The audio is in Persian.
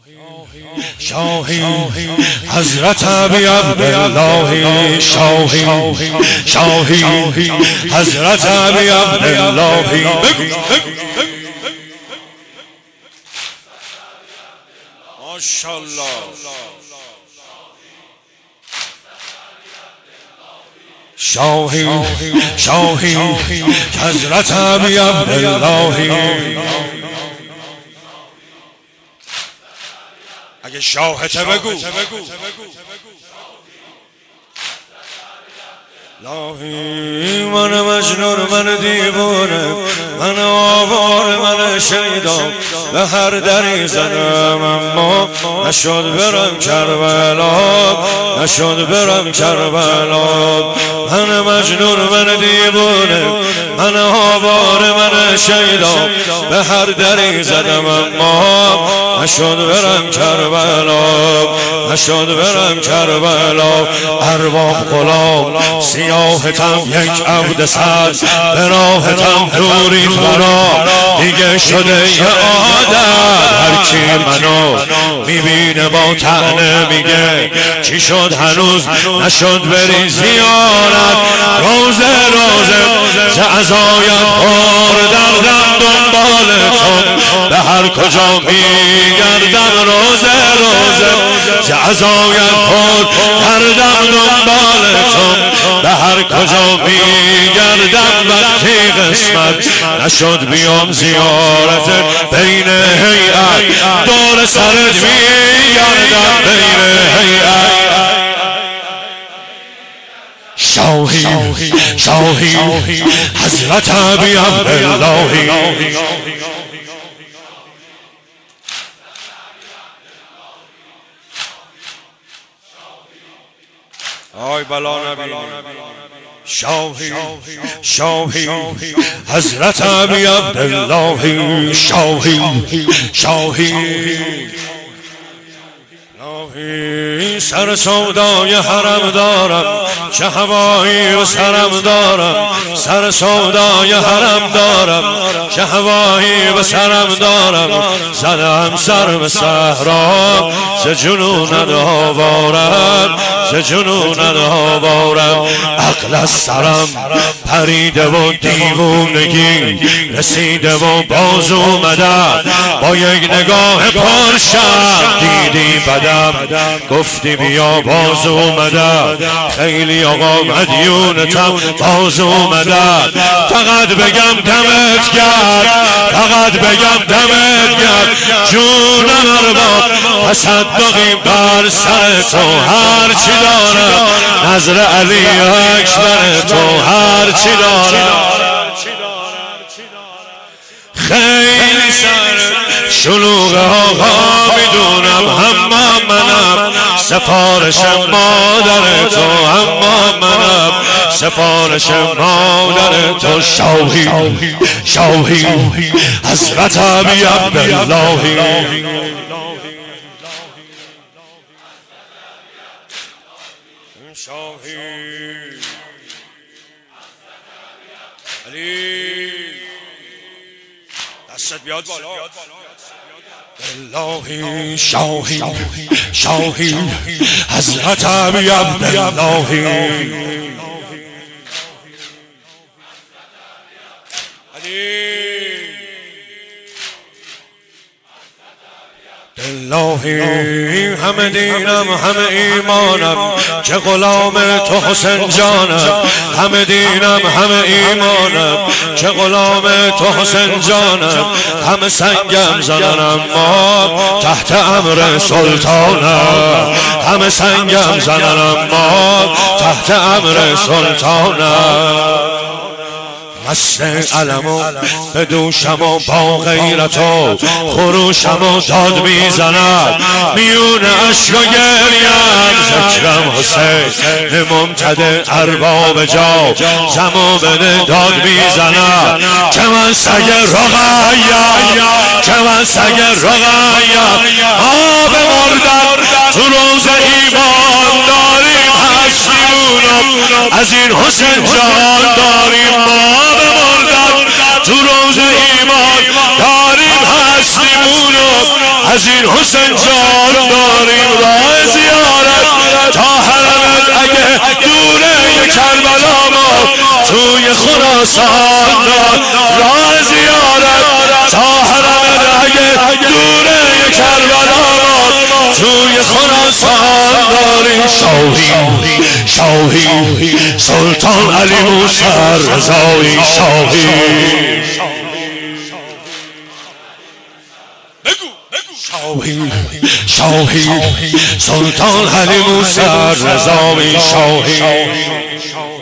شاهی حضرت ابی عبدالله شاهی حضرت ابی عبدالله ماشاءالله شاهی حضرت ابی عبدالله اگه شاهته بگو لاهی من مجنون من دیوانه من آواره من شیدا به هر دری زدم اما نشد برم کربلا من مجنون من دیوانه من آواره من شیدا به هر دری زدم اما نشد برم کربلا ارواح غلام سیاهتم یک عبد سر به راهتم دوری خرا دیگه شده یه عادت هر کی منو میبینه با طعنه میگه چی شد هنوز نشد بری زیارت روزه ز عزایم پر دردم دنبال تو به هر کجا میگردم روزه ز عزایم پر دردم دنبال تو به هر کجا میگردم وقتی قسمت نشد بیام زیارت بین هیئت دور سرت میگردم بین هیئت شاهی حضرت ابی عبدالله آی بلا نبی شاهی حضرت ابی عبدالله شاهی سر سودای حرم دارم چه هوایی و سرم دارم سر سودای حرم دارم چه هوایی و سرم دارم زدم سر به صحرا چه جنونت آوارم عقل از سرم پریده و دیوونگی رسیده و باز اومدم با یک نگاه پرشر دیدی بدم گفتی بیا باز اومدم خیلی آقا مدیونتم باز اومدم فقط بگم دمت گرد جونم ارباب تصدقی بر سر تو هرچی دارم نظر علی اکبر تو هرچی دارم خیلی سر شلوغ آقا میدونم اما منم سفارش مادر تو اما منم سفارش مادر تو شاهی حضرت ابی عبدالله شاهی علی دستت بیاد بالا الهی شاهی حضرت ابی عبدالله الهی همه دینم همه ایمانم که غلام تو حسین جانم همه دینم همه ایمانم که غلام تو حسین جانم همه سنگم زدن اما تحت امر سلطانم همه سنگم زدن اما تحت امر سلطانم مست علمو به دوشم و با غیرت و خروشم و داد میزند میون عشق و گریم ذکرم حسین ممتد ارباب جا زمو بده داد میزند که من سگ رقیم آب مردن تو روز ایمان داریم هستیمونم از این حسین جان داریم ما بمردن تو روز ایمان داریم هستیمونم از این حسین جان داریم راه زیارت تا حرمت اگه دوره کربلا ما توی خراسان راه زیارت تا حرمت اگه دوره کربلا ما توی خراسان داریم شاهی سلطان علی موسی رضایی شاهی سلطان علی موسی رضایی شاهی